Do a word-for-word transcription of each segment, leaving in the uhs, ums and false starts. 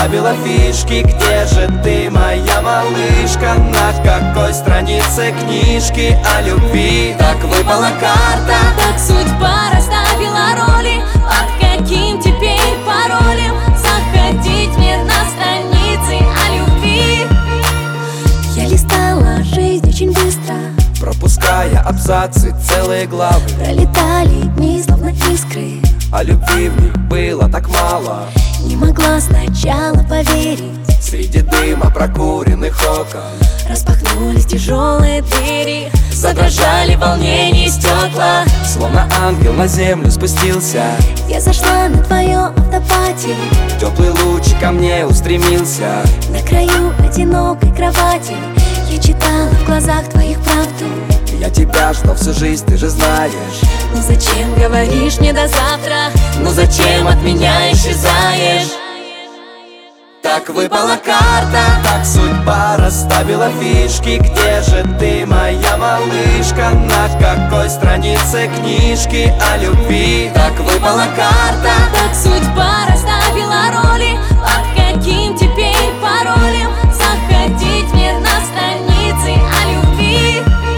расставила фишки. Где же ты, моя малышка? На какой странице книжки о любви? Так выпала карта, так судьба расставила роли. Под каким теперь паролем заходить в мир на страницы о любви? Я листала жизнь очень быстро, пропуская абзацы, целые главы. пролетали дни, словно искры. А любви в них было так мало. Не могла сначала поверить. Среди дыма прокуренных окон распахнулись тяжелые двери, задрожали в волнении стекла. Словно ангел на землю спустился. Я зашла на твоем автопате, теплый луч ко мне устремился. на краю одинокой кровати я читала в глазах твоих правду. Я тебя ждал всю жизнь, ты же знаешь. Ну зачем говоришь мне до завтра? Ну зачем от меня исчезаешь? Так выпала карта, так судьба расставила фишки. Где же ты, моя малышка? На какой странице книжки о любви? Так выпала карта, так судьба расставила роли. Под каким теперь паролем заходить в мир на страницы о любви?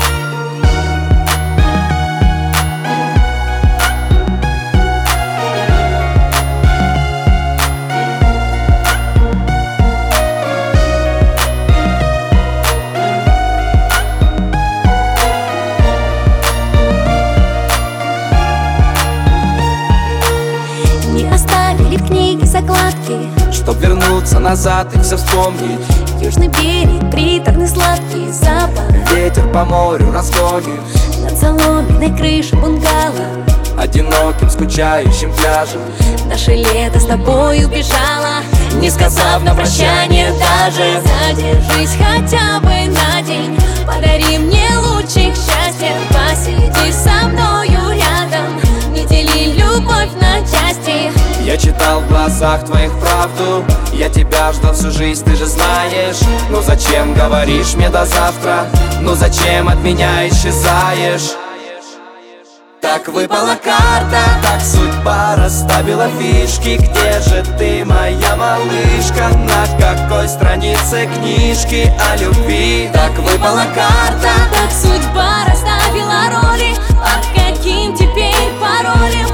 Оставили в книге закладки, чтоб вернуться назад и все вспомнить. Южный берег, приторный сладкий запах. Ветер по морю разгонит над соломенной крышей бунгало, одиноким скучающим пляжем. наше лето с тобой убежало, не сказав на прощание даже. Задержись хотя бы на день, подари мне лучик счастья. Посиди со мною рядом, не дели любовь на части. Я читал в глазах твоих правду. Я тебя ждал всю жизнь, ты же знаешь. Ну зачем говоришь мне до завтра? Ну зачем от меня исчезаешь? Так выпала карта, так судьба расставила фишки. Где же ты, моя малышка? На какой странице книжки о любви? Так выпала карта, так судьба расставила роли. Под каким теперь паролем